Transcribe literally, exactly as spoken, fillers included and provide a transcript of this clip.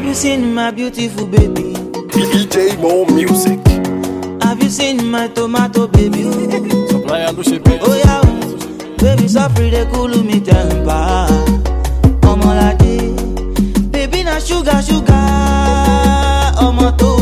Have you seen my beautiful baby? D J Mo Music. Have you seen my tomato baby? Supplier no shape. Oh yeah, baby, suffer they cool me temper. Omo lade, baby na sugar sugar. Omo to